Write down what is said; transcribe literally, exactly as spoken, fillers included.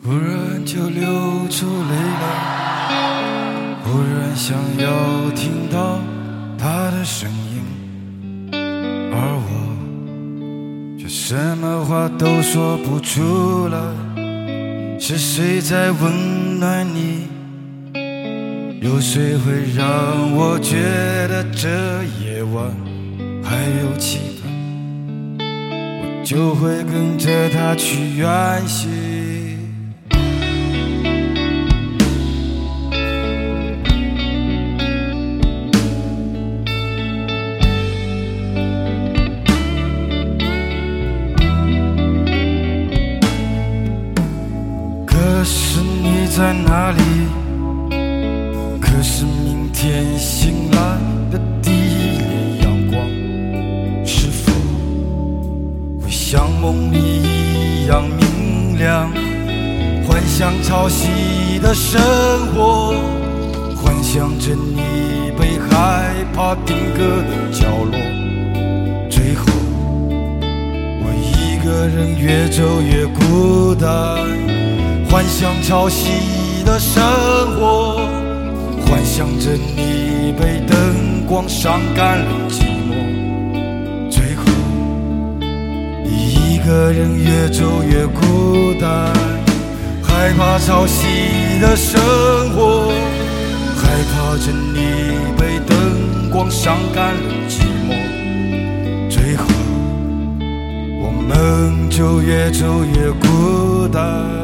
忽然就流出泪来，忽然想要听到他的声音，而我却什么话都说不出来。是谁在温暖你？有谁会让我觉得这夜晚还有期盼？我就会跟着他去远行。可是你在哪里？可是明天醒来的第一缕阳光，是否会像梦里一样明亮？幻想潮汐的生活，幻想着你被害怕定格的角落。最后我一个人越走越孤单，幻想潮汐的生活，幻想着你被灯光伤感了寂寞。最后一个人越走越孤单，害怕潮汐的生活，害怕着你被灯光伤感了寂寞。最后我们就越走越孤单。